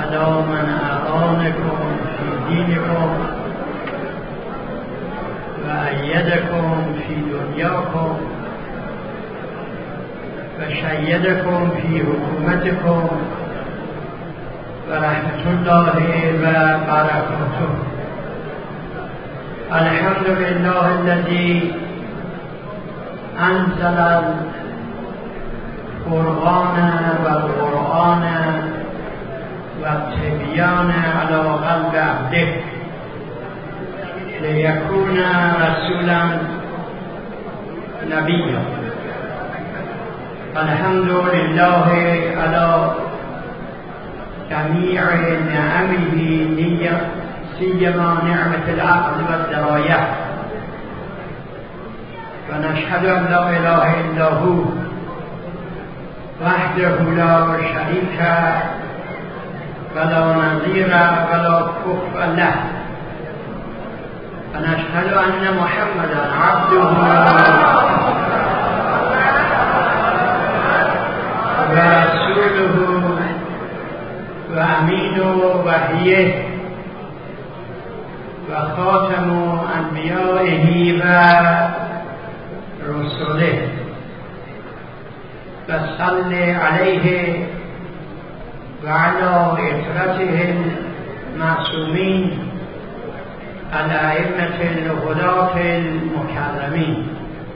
على من أعانكم في دينكم وأيدكم في دنياكم وشيدكم في حكومتكم ورحمة الله وبركاته. الحمد لله الذي أنزل القرآن والقرآن والتبيان على قلب عبده ليكون رسولا نبيا. الحمد لله على جميع نعمه سيما نعمة العقل والدراية، ونشهد أن لا إله إلا هو وحده لا شريك ولا نظير ولا كفء له، ونشهد أن محمدا عبده ورسوله وأمين وحيه وخاتم أنبيائه ورسله، وصل عليه وعلى إطرته المعصومين الأئمة الهداة المكرمين.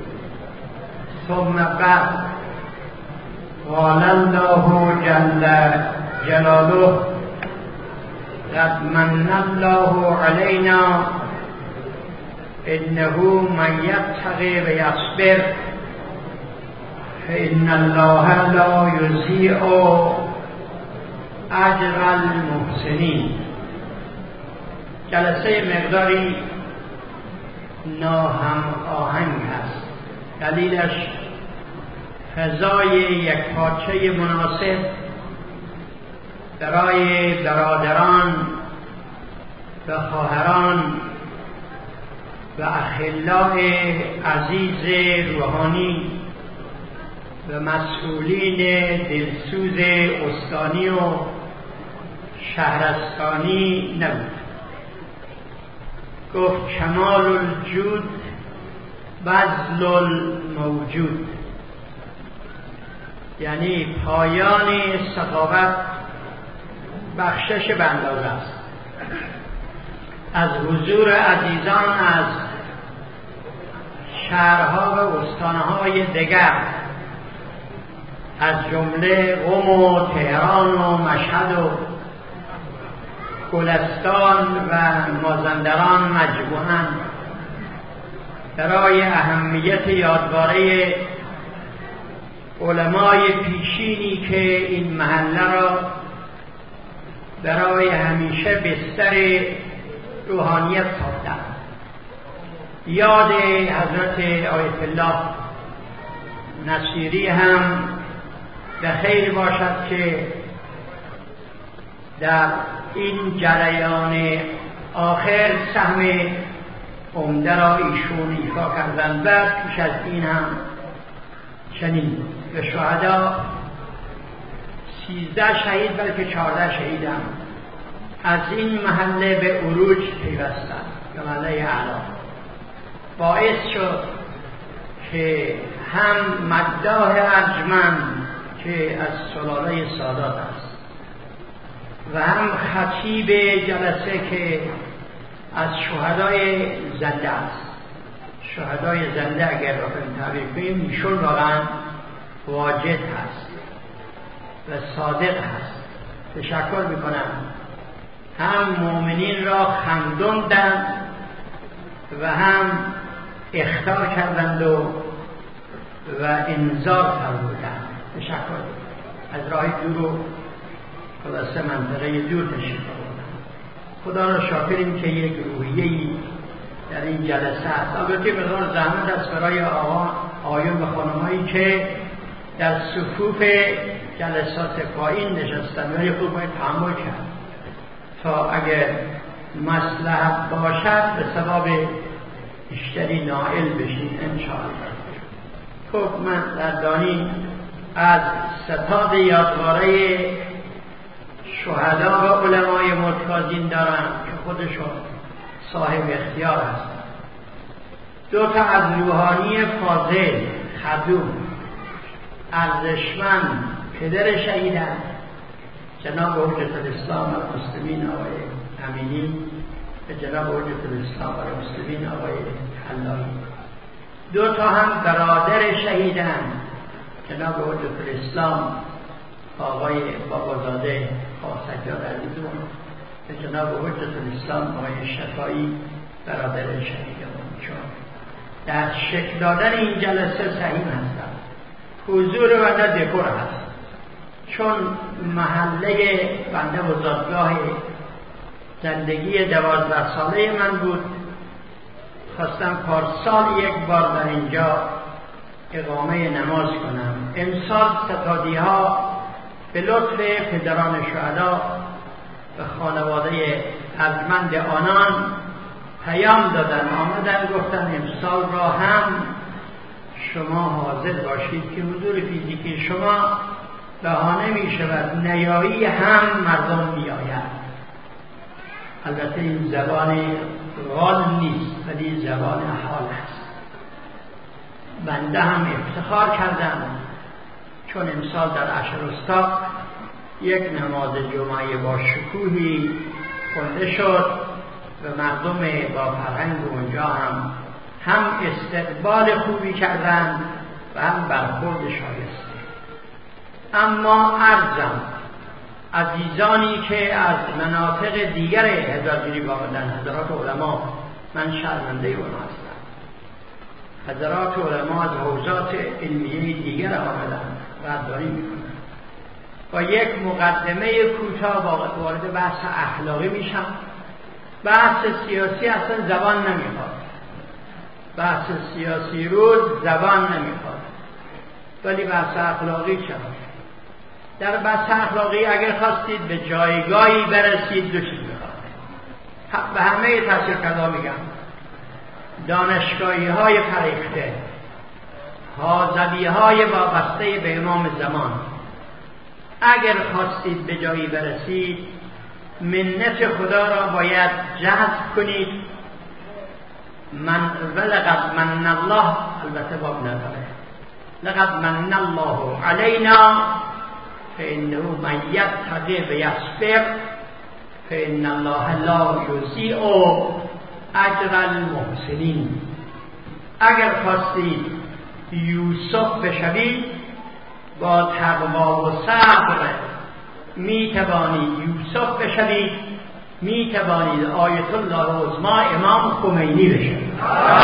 ثم بعد، قال الله جل جلاله: قد من الله علينا إنه من يتقي ويصبر فإن الله لا يضيع اجر المحسنین. جلسه مقداری ناهم آهنگ است. دلیلش فضای یک پارچه مناسب برای برادران و خواهران و اخلاء عزیز روحانی و مسئولین دلسوز استانی و شهرستانی نبود. گفت کمال الجود بذل الموجود، یعنی پایان سخاوت بخشش به اندازه است. از حضور عزیزان از شهرها و استانهای دیگر از جمله قم و تهران و مشهد و گلستان و مازندران مجموعاً برای اهمیت یادواره علمای پیشینی که این محله را برای همیشه بستر روحانیت ساختند. یاد حضرت آیت الله نصیری هم به خیر باشد که در این جریان آخر سهم عمده را ایشون ایفا کردند. و پیش از این هم چنین به شهدا 13 شهید بلکه 14 شهید هم از این محله به عروج پیوستند به محله اعلا. باعث شد که هم مداح ارجمند که از سلاله سادات است و هم خطیب جلسه که از شهدای زنده است. شهدای زنده اگر بخوایم تعبیر کنیم ایشون واقعا واجد هست و صادق هست. تشکر میکنم هم مؤمنین را خنداندند و هم اخطار کردند و انذار فرمودند. تشکر از راه دور و خلاصه منطقه دور تشریف آوردند. خدا را شاکریم که یک روحیه‌ای در این جلسه است. البته مقدار زحمت است برای آقایون و خانم‌هایی که در صفوف جلسات پایین نشستند، ولی خوب باید تحمل کرد تا اگر مصلحت باشد به ثواب بیشتری نائل بشید انشاءالله. خب من در دانی از ستاد یادواره شهدا و علمای مرتکازین دارن که خودشون صاحب اختیار هستن. 2 تا از روحانی فاضل، خدوم، ارزشمند، پدر شهیدن، جناب حجت الاسلام و المسلمین آقای امینی و جناب حجت الاسلام و المسلمین آقای حلالی. 2 تا هم برادر شهیدن، جناب حجت الاسلام آقای بابازاده خاصجاد عزیزمون و جناب حجت الاسلام آقای شفایی برادر شهیدمون. چون در شکل دادن این جلسه سهیم هستن، حضور و نه دکور هست. چون محله بنده و زادگاه زندگی 12 ساله من بود، خواستم پارسال 1 بار در اینجا اقامه نماز کنم. امسال ستادی ها به لطف پدران شهدا و خانواده ارجمند آنان پیام دادن، آمدن گفتن امسال را هم شما حاضر باشید که حضور فیزیکی شما بهانه می شود نیایی هم مردم می آید. البته این زبان غال نیست ولی زبان حال است. بنده هم افتخار کردم چون امسال در اشرستا 1 نماز جمعه با شکوهی خونده شد و مردم با فرهنگ اونجا هم استقبال خوبی کردند و هم برخورد شایسته. اما عرضم عزیزانی که از مناطق دیگر هزارجوری آمدن، حضرات علما، من شرمنده اون هستم، حضرات علما از حوزات علمیه دیگر آمدن قدردانی میکنن. با 1 مقدمه کوتاه وارد بحث اخلاقی میشم. بحث سیاسی اصلا زبان نمیخواد، بحث سیاسی روز زبان نمیخواد، ولی بحث اخلاقی چه؟ در بحث اخلاقی اگر خواستید به جایگاهی برسید 2 چیز میخواد. به همه تحصیلکردا میگم، دانشگاهی های فریخته، حاضبی های وابسته به امام زمان، اگر خواستید به جایی برسید منت خدا را باید جذب کنید. ولقد من الله، البته باب نداره، لقد من الله علینا فانه من یتقی و یصبر فان الله لا یضیع اجر المحسنین. اگر خواستید یوسف بشوید با تقوا و صبر می توانید یوسف بشوید، می توانید آیت الله عظمی امام خمینی بشوید.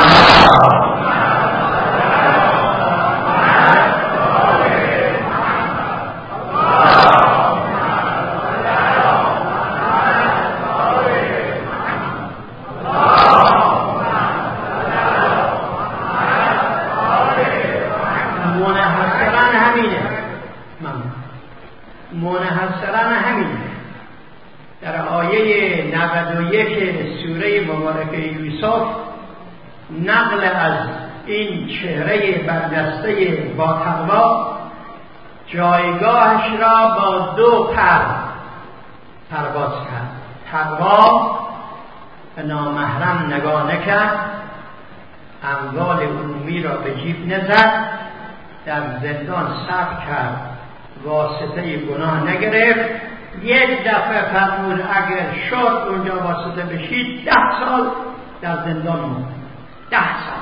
منحصرا همینه. در آیه 91 سوره مبارکه یوسف نقل از این چهره برجسته با تقوا جایگاهش را با 2 پرواز کرد. تقوا به نامحرم نگاه نکرد، اموال عمومی را به جیب نزد، در زندان صبر کرد، واسطه گناه نگرفت. 1 دفعه فرمود اگر شد اونجا واسطه بشید 10 سال در زندان موند. 10 سال.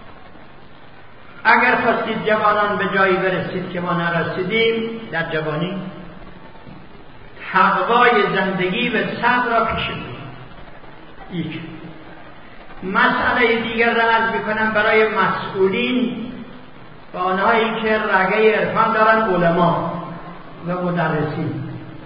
اگر خواستید جوانان به جایی برسید که ما نرسیدیم در جوانی، تقوای زندگی و صبر را پیش بگیرید. مسئله دیگر را عرض میکنم برای مسئولین و آنهایی که رگه عرفان دارن، علما و مدرسین.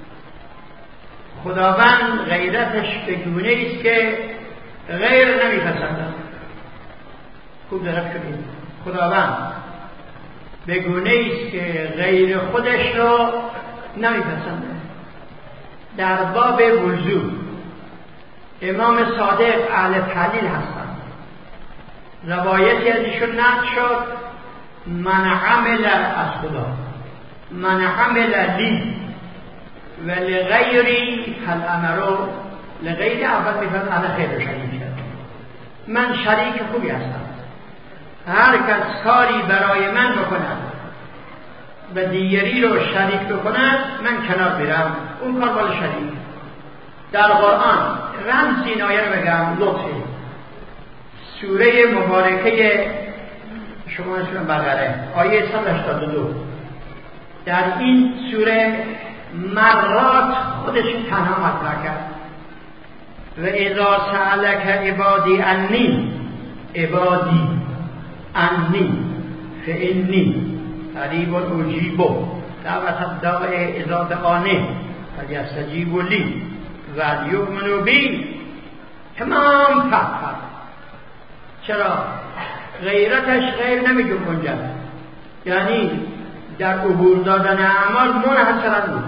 خداوند غیرتش به گونه است که غیر نمیپسندد. خوب درک کنید، خداوند به گونه است که غیر خودش را نمیپسندد. در باب وضو امام صادق اهل تحلیل هستند. روایتی از ایشون نقل شد: من عمل از خدا، من عمل لی و لغیری فالامر لغیر اول میفرد انا خیر شریک کرد. من شریک خوبی هستم، هر کس کاری برای من بکند و دیگری رو شریک بکند من کنار میرم، اون کار مال شریک. در قرآن رمز این آیه رو بگم، لطفی سوره مبارکه شما اسم بقره آیه 182 در این سوره مرات خودش تنها مطرح کرد. و اذا سألک عبادی انی عبادی انی فانی قریب اجیب دعوت الداع اذا دعانه فلیستجیبوا لی ولیؤمنوا بی. تمام فتح. چرا؟ غیرتش غیر نمیگه کنجد، یعنی در عبور دادن اعمال منحصرا بود.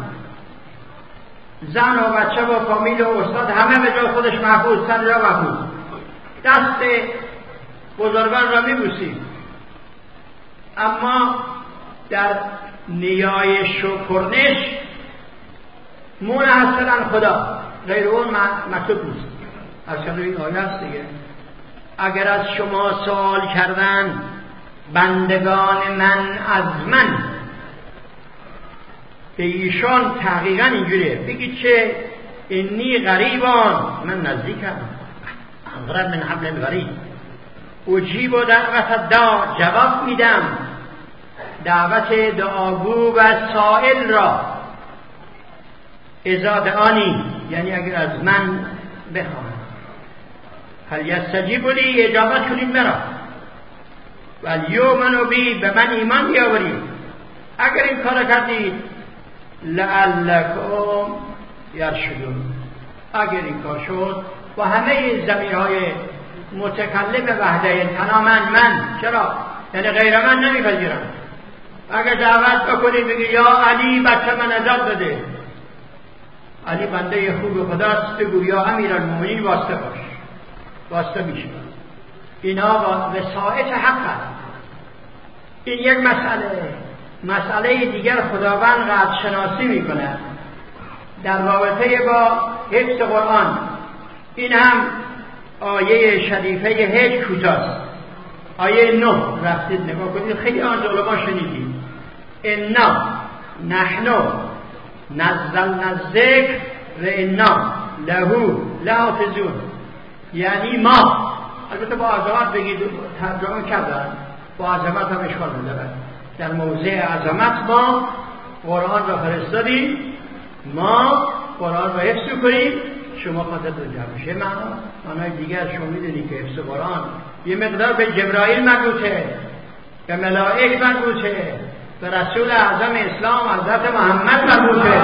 زن و بچه و فامیل و استاد همه به جای خودش محفوظ، سر جا محفوظ. دست بزرگان را میبوسیم، اما در نیایش و پرنش منحصرا خدا، غیر اون مکتوب نیست. از کنون این آیه است دیگه. اگر از شما سوال کردن بندگان من از من، به ایشان تحقیقا اینجوریه بگید چه انی غریبان، من نزدیکم، اقرب من حبل الورید، اجیب و دعوت داع، جواب میدم دعوت دعاگو و سائل را، اذا دعانی یعنی اگر از من بخواهند، فلیستجیبوا لی اجابت کنید مرا، ولیؤمنوا بی به من ایمان بیاورید. اگر این کار کردید لعلکم یرشدون، اگر این کار شد و همه ضمیرهای متکلم وحده تنها من، چرا؟ یعنی غیر من نمیپذیرم. اگر دعوت بکنید بگید یا علی بچه من نجات بده، علی بنده خوب خداست، بگو یا امیرالمومنین واسطه باش، واسطه میشه. اینا وسائط حق هست. این یک مسئله دیگر خداوند قدر شناسی میکنه در رابطه با حفظ قرآن. این هم آیه شریفه هج کوتاست، آیه 9 رفتید نگاه کنید، خیلی آنجا علما شنیدید. انا نحن نزلنا الذکر و انا له لحافظون، یعنی ما، البته با عظمت بگید ترجمه کردن، با عظمت هم اشکال نداره. در موضع عظمت ما قرآن را فرستادیم، ما قرآن را حفظ کنیم، شما خاطر رو جمع میشه. معنای دیگر شما میدونی که حفظ قرآن یه مقدار به جبرائیل مربوطه، به ملائک مربوطه، به رسول اعظم اسلام حضرت محمد مربوطه.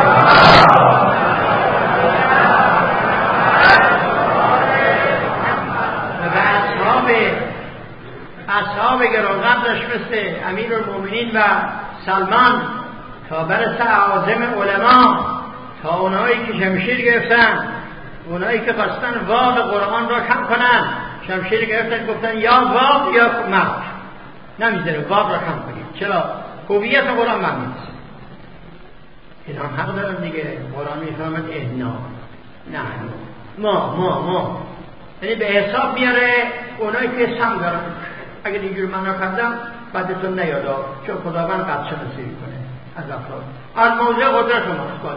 اصحاب گرانقدرش مثل امیرالمومنین و سلمان تا برسه اعاظم علما، تا اونایی که شمشیر گرفتن، اونایی که خواستن واق قرآن را کم کنن، شمشیر گرفتن گفتن یا واق یا مرد، نمیذاره واق را کم کنید. چرا؟ هویت قرآن معنی نیست. این هم حق دارن دیگه. قرآن میفهمد احنا نحن ما، یعنی به حساب میاره اونایی که سم دارن. اگر اینجور معنا کردم بعدتون نیادا، چون خداوند قدر شناسی میکنه از افراد. از موضع قدرت ماست،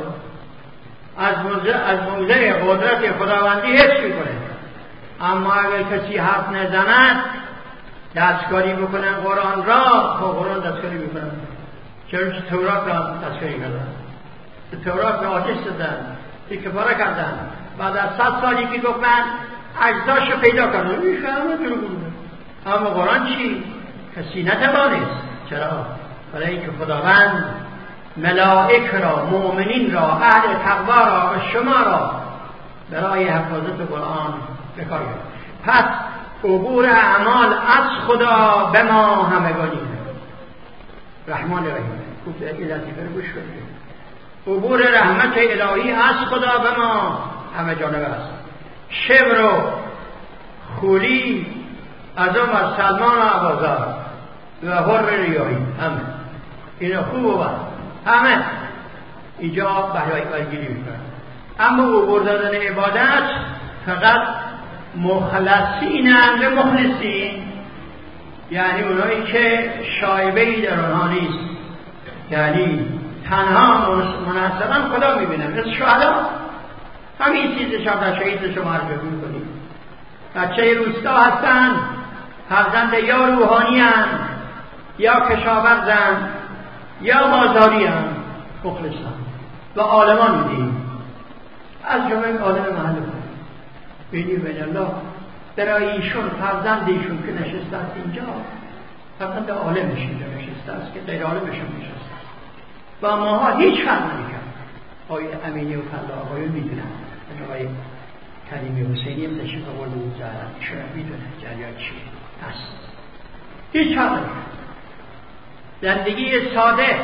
از موضع قدرت خداوندی حفظ میکنه. اما اگر کسی حرف نزند دستکاری بکنن قرآن را، تا قرآن دستکاری میکنن. چرا که تورات را دستکاری کردن، تورات را آتش دادن، کفاره کردن، بعد از 100 سالی که گفتن اجزاشو پیدا کردن، میفهمه درو بوده. اما قرآن چی؟ کسی نتوانست. چرا؟ برای اینکه خداوند ملائک را، مؤمنین را، اهل تقوا را و شما را برای حفاظت قرآن بکار گرفت. پس عبور اعمال از خدا به ما همگانی رحمان رحیم. خوب این لطیفه رو گوش کنید. عبور رحمت الهی از خدا به ما همه جانبه است. شبر و خولی از اون سلمان و عبازار و حر ریاهی همه اینا خوب و بد همه اینجا بهاییگیری میکنن. اما اووردن عبادت فقط مخلصینن به مخلصین، یعنی اونایی که شایبه‌ای در آنها نیست، یعنی تنها منحصرا خدا میبینن. مثل شهدا همین چیز شهدا شهید شما رو میکنید، بچه روستا هستن، فرزند یا روحانی هستن یا کشاورزن یا بازاری هستن، مخلصن و عالمان میدیم از جمعه عالم محل بینی بین الله. برای ایشون فرزند ایشون که نشسته است اینجا، فرزند عالمشون نشسته است که غیر عالمشون نشسته است و ماها هیچ فرق نمی‌کنه. آقای امینی و فلا آقایون میدونن، آقای کریمی حسینی هم تشریف آورده بود زهرا، ایشون میدونه جریان چی هست. هیچ فرق نمی‌کنه. زندگی ساده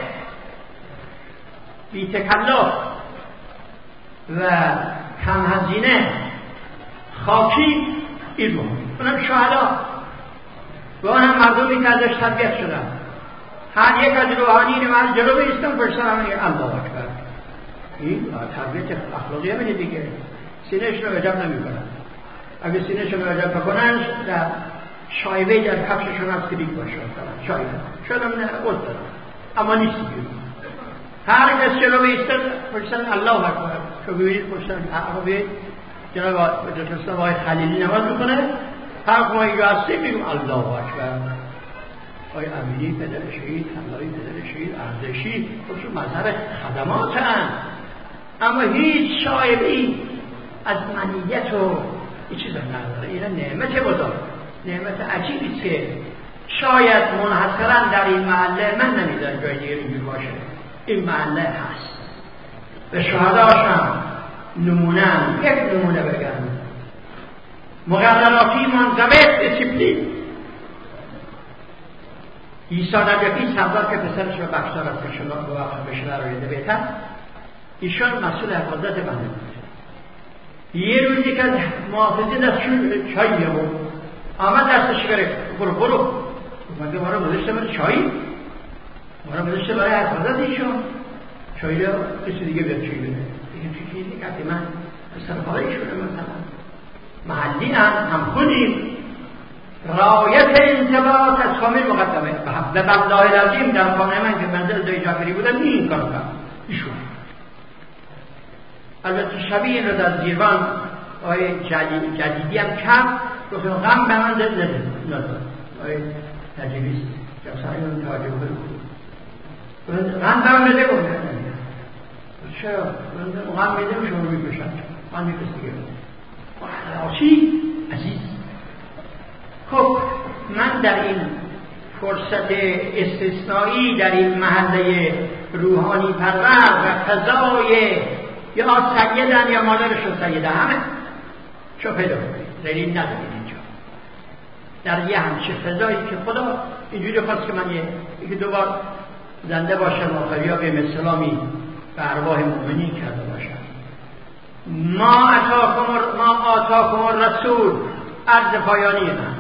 بی تکلف و کم هزینه خاکی این رو اونم شهدا و اونم مردمی که ازش تربیت شدن. هر یک از روحانی رو من جلو بیستم فرشتن همه الله اکبر. این تربیت اخلاقی همینه دیگه. سینه‌شون رو وجب نمی کنن. اگه سینه‌شون رو وجب بکنن در شایبه در کفششون هست که دیگ باشه شایبه شاید هم نه قلت دارم اما نیست دیگه. هر کس جلو بیستن فرشتن الله اکبر. که ببینید فرشتن عربی جناب آقای خلیلی نماز میکنه، هر که ما اینجا هستیم میگم الله اکبر. آقای امینی پدر شهید، خلایی پدر شهید، ارزشی خودشون مظهر خدمات هستند، اما هیچ شایبه‌ای از منیت و این چیزا نداره. این نعمت بزرگ، نعمت عجیبی که شاید منحصرا در این محله من نمیدونم جای دیگه اینجور باشه. این محله هست. به شهداشم نمونه یک نمونه بگم، مقرراتی منضبط دیسیپلین. عیسی نجفی سردار که پسرش رو بخشدار از کشنا به شما رویده بهتر، ایشان مسئول حفاظت بنده بود. یه روزی که محافظی دستشون چای بیامون آمد دستش گرفت، برو مگه ما رو گذاشته برای چایی؟ ما رو گذاشته برای حفاظت ایشان، چایی رو کسی دیگه بیاد چایی بده. دیگه چیزی که من سرپایی شده مثلا محلی هم خونیم رعایت انضباط از کامل مقدمه به بالله العظیم. در خانه من که منزل دایی جعفری بودم این کارو کرد ایشون. البته شبیه این رو در زیروان آقای جدیدی هم کرد، گفتم غم به من نده آقای تجیبیست جمسایی اون تاجه بود غم به من نده گفتم چرا؟ غم میدم شما میکشن من میکشت دیگه آشی عزیز. خب من در این فرصت استثنایی در این محله روحانی پرور و فضای یا سیدن یا مادرشون سیده همه چو پیدا کنید دلیل ندارید اینجا در یه همچه فضایی که خدا اینجوری خواست که من یکی دوبار زنده باشم آخری ها به مسلامی به ارواح مؤمنین کرده باشم. ما آتاکم الرسول عرض پایانی من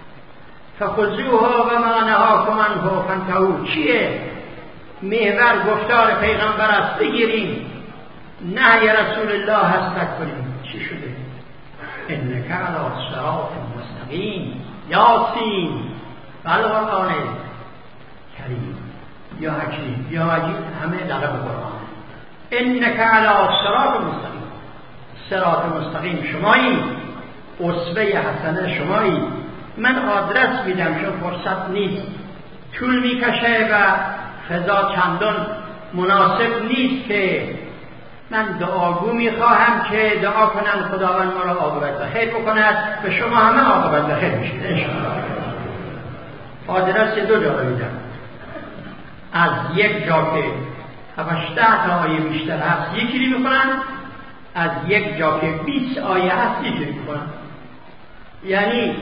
فخذوها و ما نهاکم عنه فانتهوا. چیه؟ محور گفتار پیغمبر است، بگیریم. نهی رسول الله هست نکنیم. چی شده؟ انک علی صراط مستقیم. یاسین والقرآن کریم یا حکیم یا مجید همه لقب قرآن. انک علی صراط مستقیم. صراط مستقیم شمایی، اسوه حسنه شمایی. من آدرس میدم چون فرصت نیست، طول میکشه و فضا چندان مناسب نیست که من دعاگو میخواهم که دعا کنن خداوند ما را عاقبت بخیر بکند، به شما همه عاقبت بخیر بشید انشاءالله. آدرس دو جا میدم، از یک جا که 7-8 تا آیه بیشتر هست یکی رو میکنن، از یک جا که 20 آیه هست یکی رو میکنن. یعنی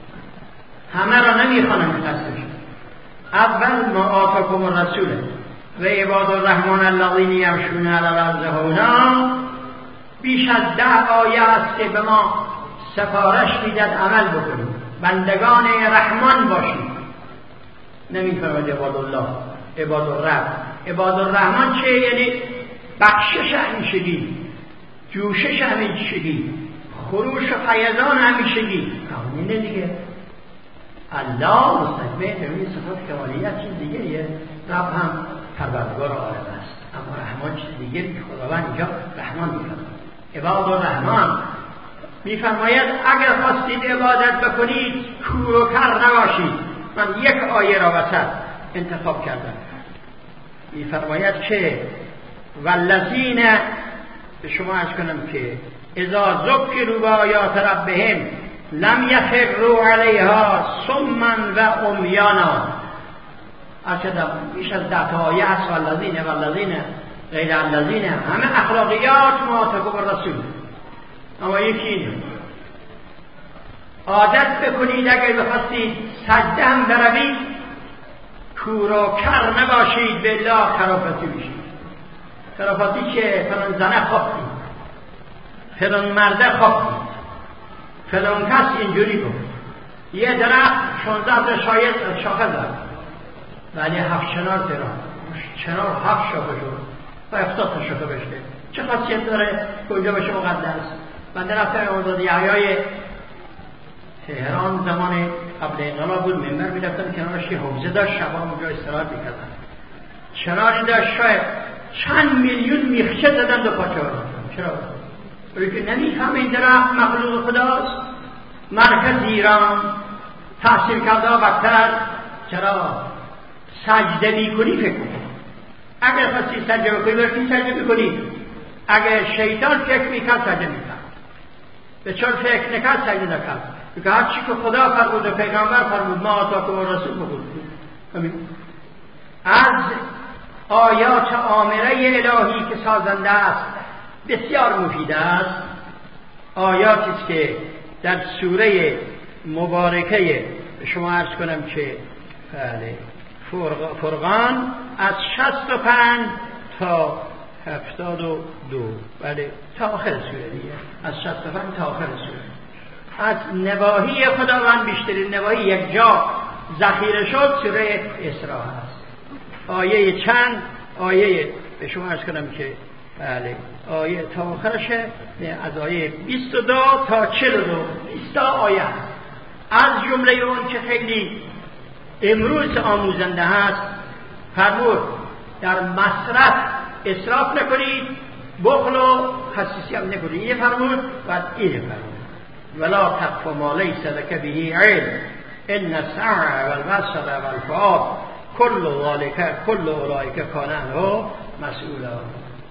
همه را نمیخوانم که خسته شد. اول ما آتاکم الرسول و عباد الرحمن الذین یمشون علی الارض هونا، بیش از 10 آیه است که به ما سفارش میدهد عمل بکنیم، بندگان رحمان باشیم. نمیفرماید عباد الله، عباد الرحمن. عباد الرحمن چه؟ یعنی بخشش همیشگی، جوشش همیشگی، خروش و فیضان همیشگی. اینه دیگه الله مستجمع به صفات کمالیت چیز دیگه یه رب هم پروردگار عالم است، اما رحمان چیز دیگه که خداوند اینجا رحمان میفرماید. عباد الرحمن میفرماید اگر خواستید عبادت بکنید کور و کر نباشید. من یک آیه را وسط انتخاب کردم، میفرماید که والذین، به شما عرض کنم که اذا ذکروا بآیات ربهم لم یخروا علیها صما و عمیانا. ارشدم بیش از 10 آیه است. والذین غیر الذین، همه اخلاقیات معاتب الرسول. اما یکی اینه عادت بکنید اگر بخواستید سجده هم بروید کور و کر نباشید، به الله خرافتی بشید. خرافتی که فلان زنه خوابید، فلان مرده خوابید، فلان کس اینجوری گفت، یه درخت 16 شاید شاخه زد ولی 7 چنار درام، چنار 7 شاخه شد و 70 شاخه بشته. چه خاصیت داره کجا بشه مقدس؟ من رفتم امامزاده یحیی تهران زمان قبل انقلاب بود، منبر می‌رفتم کنارش یه حوضه داشت، شبا اونجا استراحت می‌کردم. چناری داشت شاید چند میلیون میخچه زدن دو پاچه ها. چرا؟ برای که نمی‌فهمه این درخت مخلوق خداست. مرکز ایران تحصیل کرده بدتر. چرا؟ سجده می‌کنی فکر کن. اگر خاصی سجده بکنی برسی سجده می‌کنی. اگر شیطان فکر می‌کرد سجده می‌کرد. به چون فکر نکرد سجده نکرد. که هر چی که خدا فرمود و پیغمبر فرمود ما آتاکم الرسول بود. از آیات آمره الهی که سازنده است بسیار مفید است. آیاتی است که در سوره مبارکه شما عرض کنم که فرقان از 65 تا 72 بله تا آخر سوره دیگه، از 65 تا آخر سوره از نواحی خداوند بیشترین نواحی یک جا ذخیره شد سوره اسراء است. آیه چند آیه به شما عرض کنم که بله آیه تا آخرشه، از آیه 22 تا 42 20 آیه است. از جمله اون که خیلی امروز آموزنده هست فرمود در مصرف اسراف نکنید، بخل و خسیسی هم نکنید. یه فرمود و این فرمود ولا تقف ما لیس لك به علم ان السمع والبصر والفؤاد كل اولئک کان عنه مسئولا.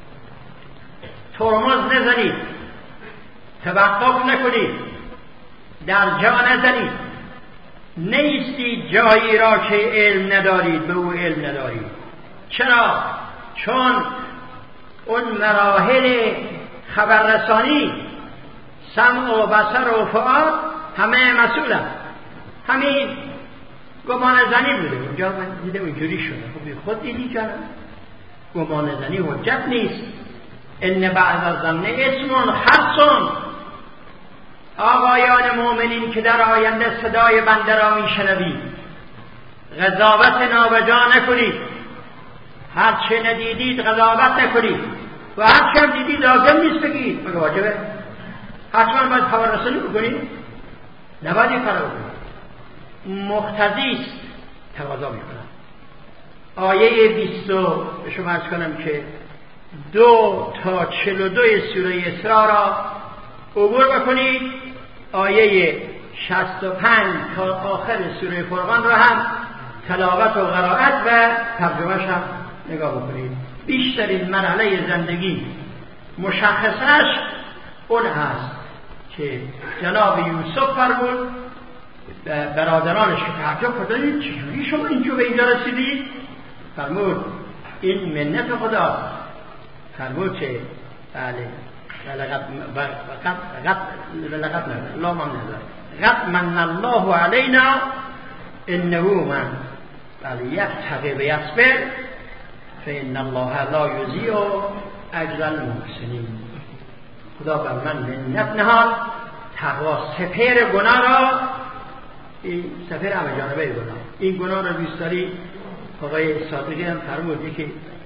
ترمز نزنید، توقف نکنید، در جا نزنید، نیستید جایی را که علم ندارید به او علم ندارید. چرا؟ چون اون مراحل خبررسانی سمع و بصر و فؤاد همه مسئولن. همین گمان زنی بوده اونجا، من دیدم اینجوری شده. خب خود دیدی چرا؟ گمان زنی حجت نیست. ان بعض الظن اسم خرص. آقایان مؤمنین که در آینده صدای بنده را میشنوید قضاوت نابجا نکنید. هر چه ندیدید قضاوت نکنید و هر چه دیدید لازم نیست بگید، مگه واجبه؟ حتما باید خبررسانی بکنید؟ نباید این کارو بکنید. مقتضی است، تقاضا میکنم. آیه 20 به شما عرض کنم که 2 تا 42 سوره اسراء را عبور بکنید. آیه 65 تا آخر سوره فرقان را هم تلاوت و قرائت و ترجمهش هم نگاه بکنید. بیشترین مرحله زندگی مشخصش اون هست که جناب یوسف فرمود برادرانش که تعجب کردند چجوری شما اینجا به اینجا رسیدید؟ فرمود این منت خدا. فرمود که بله لقد من الله علینا انه من یتقی و یصبر فان الله لا یضیع اجر المحسنین. خدا بر من منت نهاد، تقوا سپر گناه را، این سپر همه جانبه گناه، این گناه را بیستاری. آقای صادقی هم فرمودی که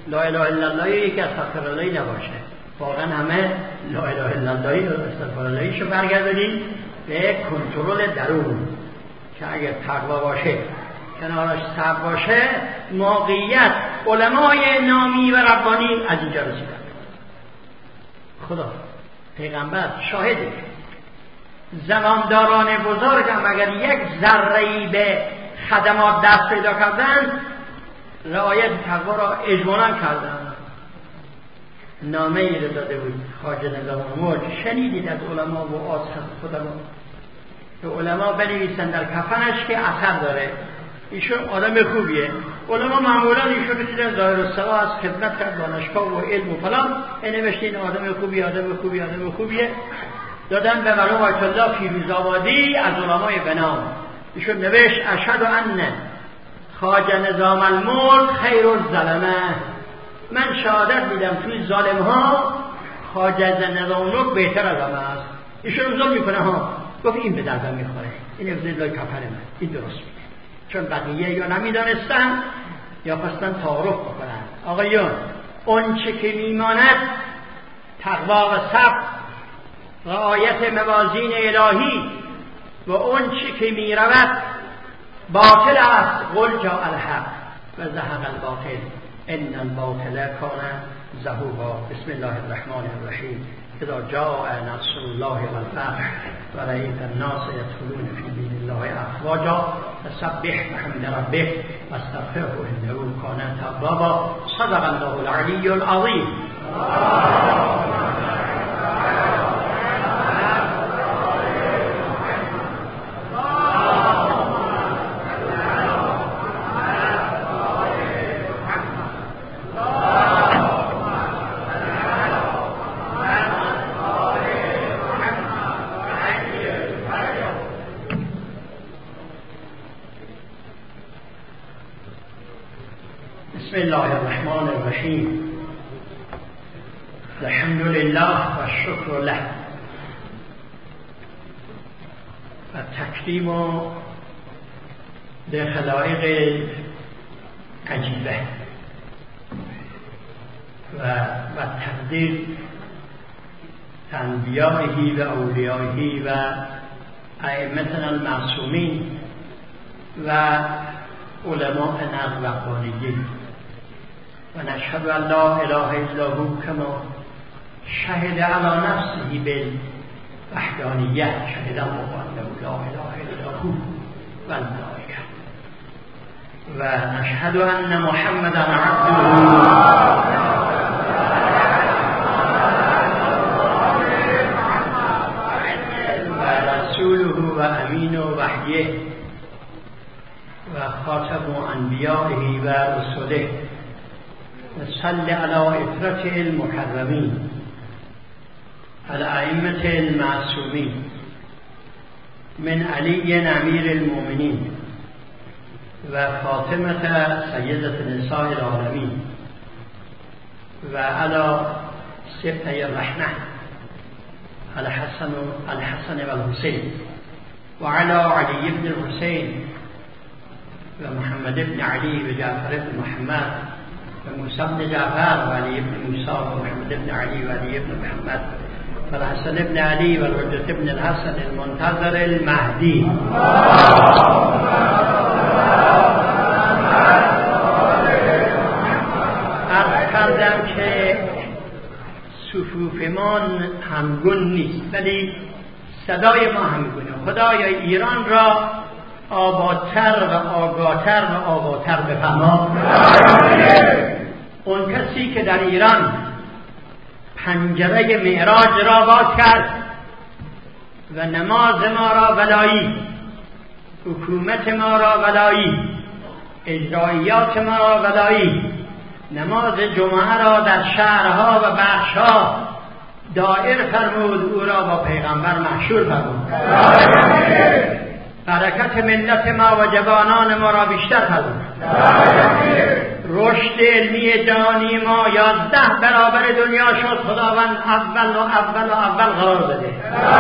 لا اله الا الله یکی استغفر الله نباشه، واقعا همه لا اله الا الله و استغفر الله شو برگردونیم به کنترل درون که اگر تقوا باشه کنارش صبر باشه موقعیت علمای نامی و ربانی از اینجا رسیدن. خدا پیغمبر شاهده، زمانداران بزرگ هم اگر یک ذره‌ای به خدمات دست پیدا کردن رعایت تقوا را اجمالا کردن. نامه ای رو داده بود خواجه نظام الملک، شنیدید از علما و آثار خودمون که علما بنویسن در کفنش که اثر داره ایشون آدم خوبیه. علما معمولا ایشون رو دیدن ظاهر السوا از خدمت کرد دانشگاه و علم و فلان، نوشته این آدم خوبیه آدم خوبیه آدم خوبیه، دادن به مرحوم آیت الله فیروزآبادی از علمای بنام. ایشون نوشت اشهد ان خواجه نظام الملک خیر الظلمه، من شهادت میدم توی ظالم ها خواجه نظام الملک بهتر از همه است. ایشون ظلم میکنه ها، گفت این به دردم میخوره، این افزید لای کفر من، این درست میگه. چون بقیه یا نمیدانستن یا خواستن تعارف بکنن. آقایون اون چه که میماند تقوا و صبر، رعایت موازین الهی و اون چه که میرود باطل است. قل جاء الحق و زهق الباطل ان الباطل کان زهوقا. بسم الله الرحمن الرحیم. اذا جاء نصر الله والفتح ورأيت الناس يدخلون في دين الله افواجا فسبح بحمد ربك واستغفره انه كان توابا. صدق الله العلي العظيم. بسم الله الرحمن الرحیم. الحمد لله و شکر له و تکریم به خلائق عجیبه و تقدیر انبیائه و اولیائه و ائمتنا المعصومین و علماء ربانیین و نشهد ان لا اله الا هو کما شهد علی نفسه بالوحدانیه شهد الله انه لا اله الا هو و الملائکه و نشهد ان محمدا عبده و رسوله و امین وحیه و خاتم انبیائه و رسوله و صل علی اطرته المکرمین الائمة المعصومین من علی امیر المؤمنین و فاطمه سیدة نساء العالمین و علی سبطی الرحمه الحسن و الحسین و علی علی بن الحسین و محمد بن علی و جعفر بن محمد و موسی بن جعفر و علی بن موسی و محمد بن علی و علی بن محمد و الحسن بن علی و الحجة بن الحسن المنتظر المهدی. عرض کردم که صفوفمان همگون نیست ولی صدای ما همگونه. خدایا ایران را آبادتر و آگاهتر و آبادتر بفرما. اون کسی که در ایران پنجره معراج را باز کرد و نماز ما را ولایی، حکومت ما را ولایی، اجرایات ما را ولایی، نماز جمعه را در شهرها و بخشها دایر فرمود، او را با پیغمبر محشور فرمود. برکت ملت ما و جوانان ما را بیشتر فرمود. رشد علمی جهانی ما 11 برابر دنیا شد. خداوند اول قرار بده.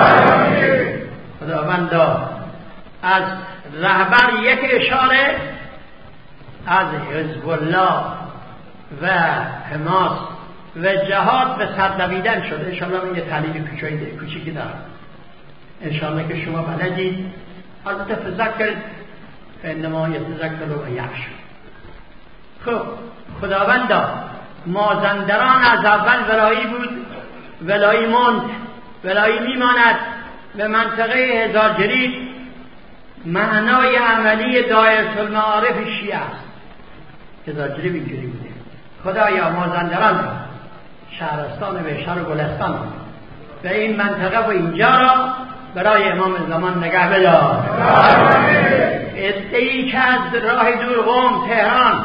خداوند از رهبر یک اشاره از حزب الله و حماس و جهاد به سردویدن شده. انشاءالله من یه تحلیل کوچیکی دارم انشاءالله که شما بلدید. البته تذکر فانما یتذکر و یخشع. خب خداوندا مازندران از اول ولایی بود، ولایی ماند، ولایی میماند. به منطقه هزار جرید معنای عملی دایره المعارف شیعه است. هزار جرید اینجوری بوده. خدایا مازندران را، شهرستان بهشهر و گلستان را، به این منطقه و اینجا را برای امام زمان نگه بدار. عده‌ای که از راه دور قم، تهران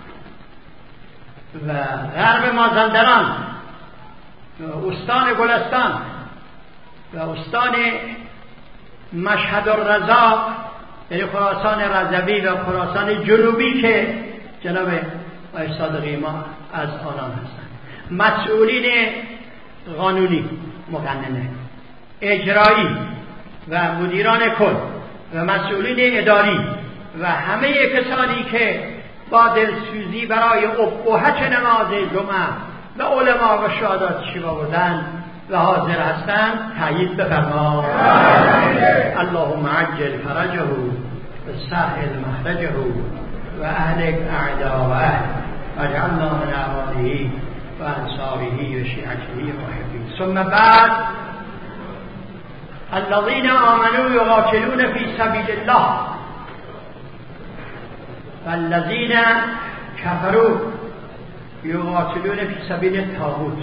و غرب مازندران و استان گلستان و استان مشهد الرضا، یعنی خراسان رضوی و خراسان جنوبی که جناب آقای صادقی ما از آنان هستند، مسئولین قانونی، مقننه، اجرایی و مدیران کل و مسئولین اداری و همه کسانی که با دلسوزی برای ابهت نماز جمعه و علما و شهادات شیوا بودند و حاضر هستند تأیید بفرما. اللهم عجل فرجه و سهل مخرجه و اهلک اعداءه واجعلنا من اعوانه و انصاره و شیعته و محبین. ثم بعد الذين آمنوا يقاتلون في سبيل الله والذين كفروا يقاتلون في سبيل الطاغوت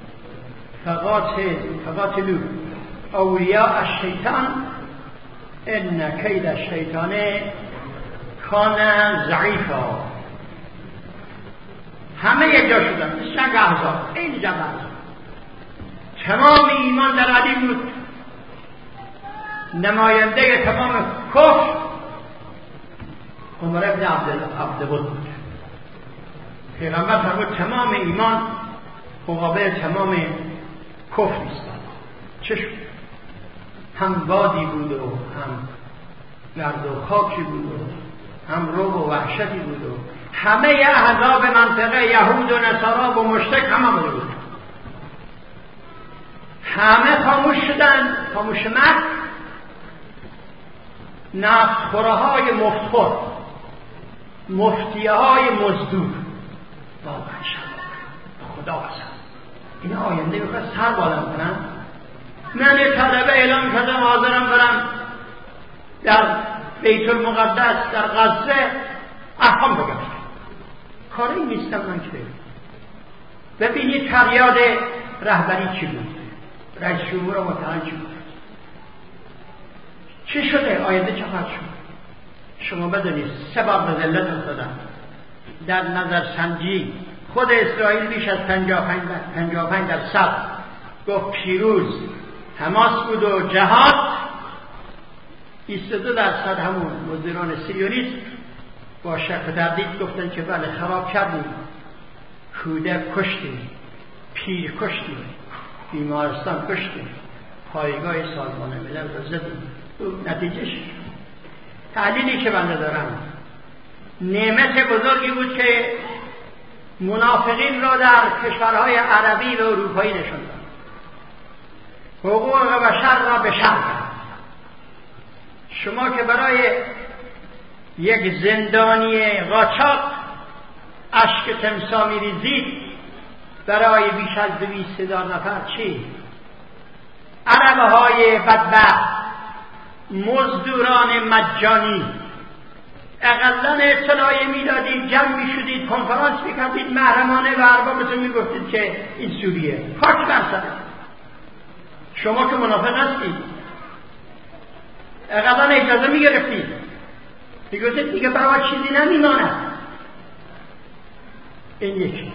فقاتلوا اولیاء الشیطان ان کید الشیطان کان ضعیفا. همه یک جا شدن، چند احزاب، این جمع تمام ایمان در علی بود، نماینده تمام کفر عمر ابن عبدالود بود. پیغمبر فرمود تمام ایمان مقابل تمام کفر ایستاد. چه شد؟ هم وادی بود و هم گرد و خاکی بود و هم رعب و وحشتی بود و همه احزاب منطقه یهود و نصارا و مشرک همه بود. همه خاموش شدن، خاموش مرد. نفتخوره های مفتخور، مفتیه های مزدور، واقعا شد خدا قسم این آینده بخواد سر بالم کنن. من یه طلبه اعلام کردم حاضرم برم در بیت المقدس در غزه احکام بگم. کاری نیستم من که ببینید فریاد رهبری چی بود، رئیس جمهور متحد چی بود، چی شده، آینده چه خواهد شد. شما بدونید 3 بار به ذلت افتادن. در نظر سنجی خود اسرائیل بیش از 55% گفت پیروز حماس بود و جهاد. 22% همون مدیران سیونیست با شک و تردید گفتن که بله خراب کردیم، کودک کشتیم، پیر کشتیم، بیمارستان کشتیم، پایگاه سازمان ملل رو زدیم. نتیجهش تحلیلی که بنده دارم نعمت بزرگی بود که منافقین را در کشورهای عربی و اروپایی نشون داد، حقوق بشر را به شر کرد. شما که برای یک زندانی قاچاق اشک تمسا می‌ریزید، برای بیش از 200,000 نفر چی؟ عربهای بدبخت، مزدوران مجانی، اقلن اطلاعی میدادید، جمع میشدید، کنفرانس میکردید، محرمانه و اربابتون میگفتید که این سوریه خاک برسد. شما که منافق هستید اقلن اجازه میگرفتید، میگفتید دیگه برای چیزی نمیماند. این یکی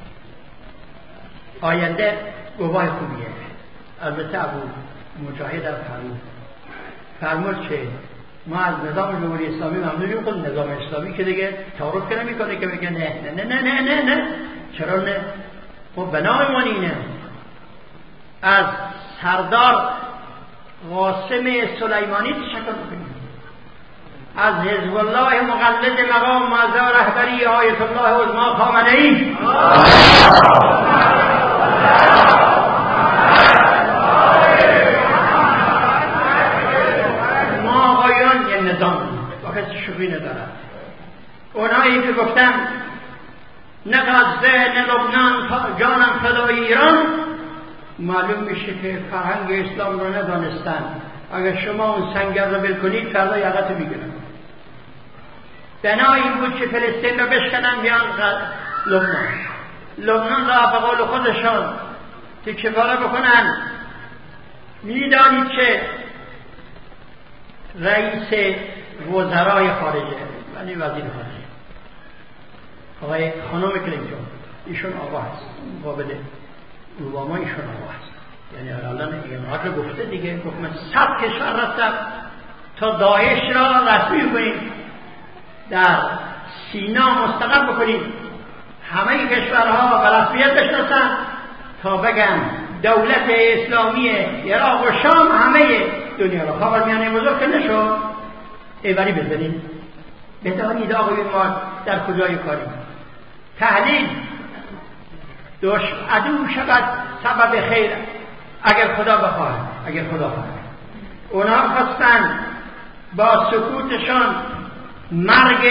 آینده گواه خوبیه. البته ابو مجاهد فرمود که ما از نظام جمهوری اسلامی ممنونیم، خود نظام اسلامی که دیگه تعارف که نمی‌کنه که بگه نه نه نه نه نه نه. چرا نه؟ ما بنایمان اینه از سردار قاسم سلیمانی تشکر بکنیم. از حزب الله مقلد مقام معظم رهبری آیت الله عظما خامنه‌ای، ما آقایان یه نظام با کسی شوخی ندارد. اونایی که گفتن نه غزه نه لبنان جانم فدای ایران، معلوم میشه که فرهنگ اسلام رو ندانستن. اگر شما اون سنگر رو بل کنید فردا یقت رو میگیرن. بنا این بود که فلسطین رو بشکنن بیان لبنان را به قول خودشان تکه پاره بکنن. میدانید که رئیس وزرای خارجه یعنی وزیر خارجه آقای خانم کلینتون، ایشون آقا هست، مقابل اوباما ایشون آقا هست. یعنی الان اینقدر گفته دیگه، گفت من 100 کشور رفتم تا داعش را رسمی کنیم، در سینا مستقر بکنیم، همه کشورها به رسمیت بشناسن تا بگن دولت اسلامی عراق و شام همه دنیا را. خاورمیانه بزرگ که نشد ایوری بزنیم. بدانید آقای ما در کجای کاریم. تحلیل عدو شود سبب خیر اگر خدا بخواهد. اگر خدا خواهد اونا خواستن با سکوتشان مرگ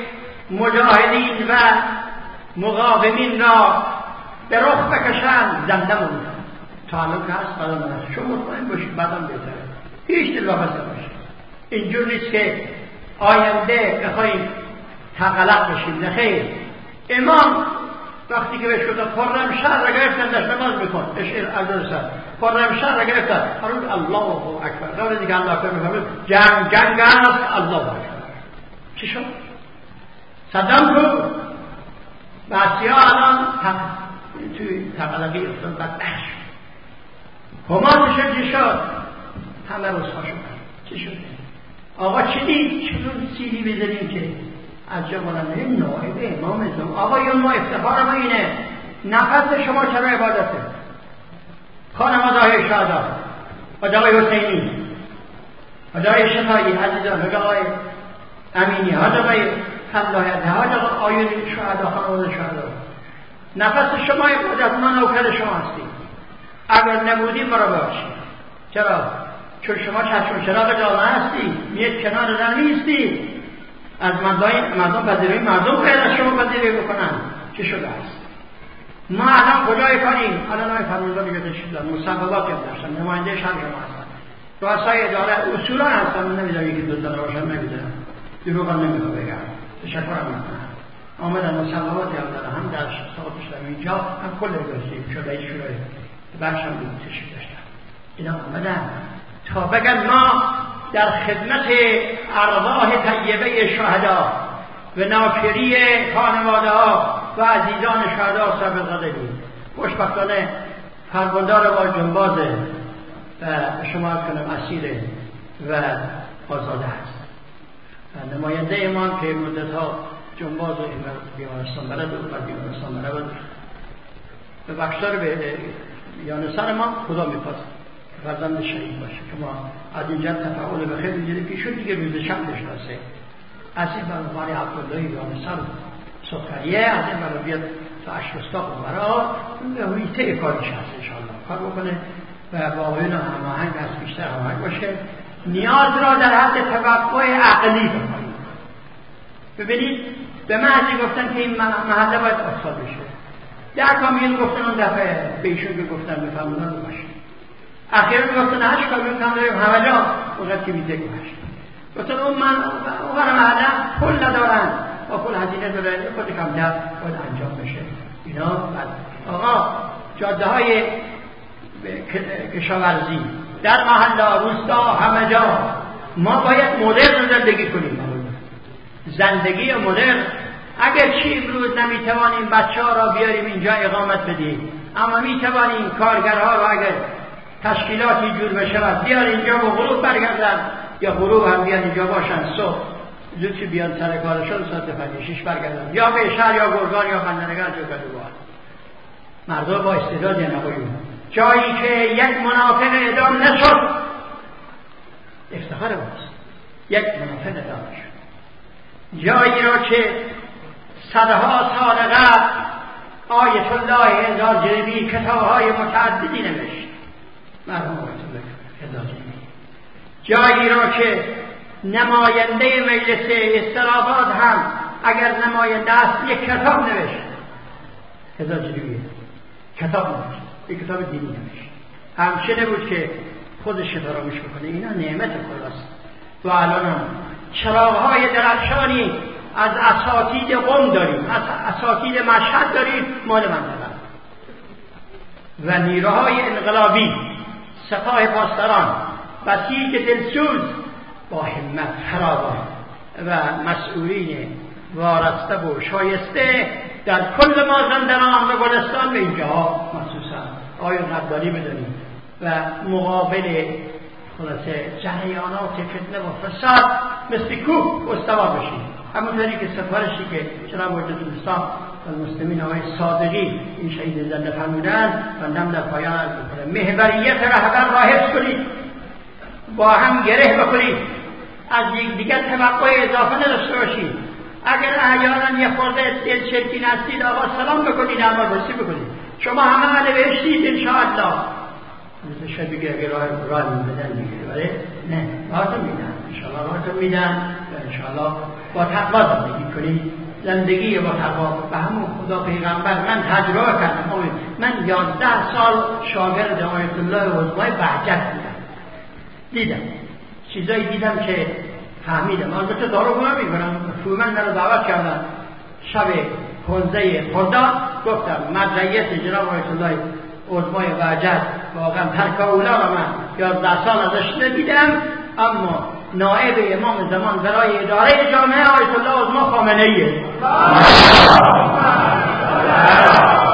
مجاهدین و مقاومین را به رخ بکشن. زنده موند تا الان که هست بدان هست. شما مطمئن باشید بدان بهتره، هیچ دل واپس نباشید. اینجور نیست که آینده بخواهیم تغلق بشیم. نخیر. امام وقتی که بهش گفتن خرمشهر را گرفتن داشت نماز بکن اشعر عزیزان خرمشهر را گرفتن فرمود الله اکبر. قبل دیگه الله اکبر میفرمود جنگ است الله اکبر. چی شد؟ صدام کو بسیار الان توی تقلقی افتاد بدبخت شد. هماتش چی شد؟ همه رسوا شدن. چی شد؟ آقا چی دید؟ چون سیلی بزنیم که از جوانان نایب امام ازم. آقایون ما افتخار ما اینه نفس شما چرا عبادته. خانواده‌های شهدا، حاج آقای حسینی، حاج آقای شفایی عزیزان، حاج آقای امینی، حاج آقای هملاهیت، حاج آقای شهدا، خانواده شهدا، نفس شما عبادت. ما نوکر شما هستیم. اگر نبودیم ما را باشید. چرا؟ چون شما چشم چراغ جامعه هستی، میید کنار در نیستی. از مردم پذیرایی مردم باید از شما پذیرایی بکنن. چه شده است؟ ما الان کجای کنیم؟ الان های فرمانده دیگه تشکیل مصوبات هم داشتن، نماینده شهر شما هستن، رؤسای اداره اصولا هستن. من نمیدونم یکی دوستان باشن، نمیدونم دروغ هم نمیدونم بگم، تشکرم میکنم. آمدن مصوبات هم دارن، هم در ساعتش در اینجا هم کل گذاشتیم شده ای شورای بخش هم بود تشکیل داشتن. اینا آمدن تا بگن ما در خدمت ارواح طیبه شهدا و ناکری خانواده ها و عزیزان شهدا صبر قدریم. خوشبختانه فرماندار با جنبازه و شما کنم اسیر و آزاده هست. نماینده ما که مدت ها جنباز و بیمارستان بلد و بیمارستان بلد به بخشدار به یانسان ما خدا میپاست فرزند شهید باشه که ما از اینجا تفاعل به خیر میگیریم که شد دیگه روز شب بشناسه. از این برای عبدالله یانسان سخریه، از این برای بیاد تا اشرستاق برای هویته کاریش هست انشاءالله کار بکنه و با آقایون هماهنگ از بیشتر هماهنگ باشه. نیاز را در حد توقع عقلی بکنیم. ببینید به محضی گفتن که این محله باید آسفالت بشه. 10 کامیون گفتن اون دفعه به ایشون که گفتن به فرماندار باشه. اخیراً گفتن 8 کامیون کم داریم همه جا اونقدر که میده گوشت. گفتن اون محله پول ندارن، با پول هزینه دارن، خود کمتر باید انجام بشه. اینا بعد آقا جاده های کشاورزی در محله روستا همه جا ما باید مدرن زندگی کنیم. زندگی مدرن. اگر چی امروز نمیتوانیم بچه ها را بیاریم اینجا اقامت بدیم، اما میتوانیم کارگرها را اگر تشکیلاتی جور بشه بیار اینجا و غروب برگردن یا غروب هم بیان اینجا باشن، صبح زودی بیان سر کارشون ساعت 5-6 برگردن یا به شهر یا گرگان یا بندرگاه جو کدوبار. مردم با استعدادی نبایون. جایی که یک منافق اعدام نشد افتخار ماست. یک منافق اعدام نشد. جایی را که صدها سال قبل آیت الله هزاجرمی کتاب‌های متعددی نوشت، مرحوم آیت الله هزاجرمی، جایی را که نماینده مجلس استراباد هم اگر نماینده است یک کتاب نوشت، هزاجرمی کتاب نوشت، یک کتاب دینی نوشت، همچنین بود که خودش فراموش بکنه. اینا نعمت خداست. و الان هم چراغ‌های درخشانی از اساتید قم داریم، از اساتید مشهد داریم، مال منطقه و نیروهای انقلابی، سپاه پاسداران، بسیج دلسوز با همت فراوان و مسئولین وارسته و شایسته در کل مازندران و گلستان به اینجاها مخصوصا آیون قداری بدانیم و مقابل خلاصه جریانات فتنه و فساد مثل کوه استوار بشیم. همونطوری که سفارشی که جناب وجدت الاسلام و المسلمین آقای صادقی این شهید زنده فرمودن بندم در پایان عرض می‌کنم، محوریت رهبر را حفظ کنید، با هم گره بخورید، از یکدیگر توقع اضافه نداشته باشید. اگر احیانا یه خورده دل چرکین هستید آقا سلام بکنید، اما برسی بکنید، شما همه اهل بهشتید انشاءالله. مثل شاید بگه اگر راه میدن میگه، ولی نه، راهتون میدن انشاءالله، راهتون میدن و انشاءالله با تقوا زندگی کنید. زندگی با تقوا به همون خدا پیغمبر من تجربه کردم. من 11 سال شاگرد آیت الله عظمای بهجت بودم، دیدم چیزایی دیدم که فهمیدم. البته دارو نمی‌کنم، فومن من رو دعوت کردن شب 15 خرداد، گفتم مدرعیت جناب آیت الله عظمای بهجت واقعا ترک اولا رو من 11 سال ازش ندیدم، اما نائب امام زمان برای اداره جامعه آیت الله عظما خامنه‌ایه.